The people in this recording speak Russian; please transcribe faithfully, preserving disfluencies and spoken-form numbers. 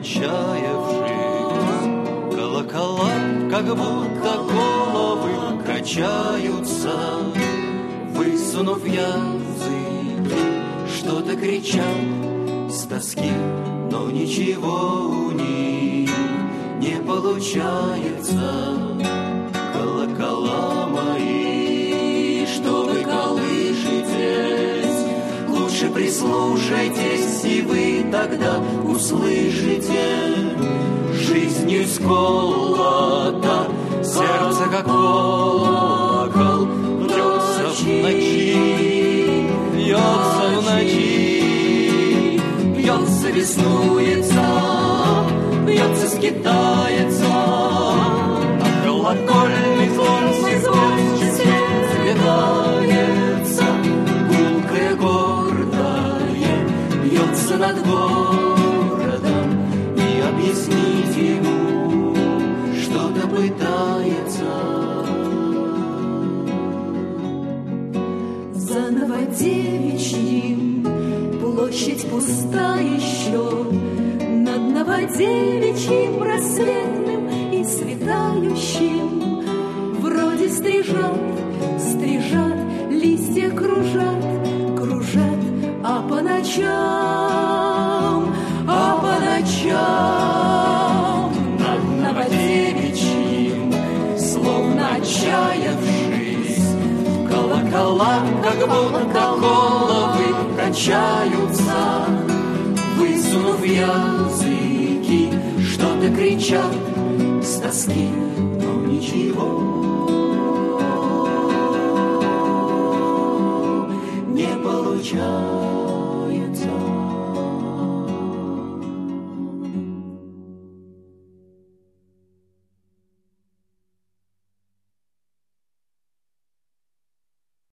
отчаявшись. Колокола, как будто головы, качаются, высунув языки, что-то кричат с тоски, но ничего у них не получается. Колокола мои, что вы колышетесь, лучше прислушайтесь, и вы тогда услышите. Жизнью сколото, сердце как колокол, бьется в ночи, бьется в ночи, бьется, веснуется, бьется, скитается, а колокольный звон светается, гулкое гордое бьется над городом, и объяснить ему что-то пытается. За Новодевичьим площадь пуста еще, над Новодевичьим рассветным и светающим вроде стрижат, стрижат, листья кружат, кружат, а по ночам, а по ночам над Новодевичьим, словно отчаявшись, колокола, как будто головы, качаются, высунув языки, что-то кричат с тоски, но ничего не получается.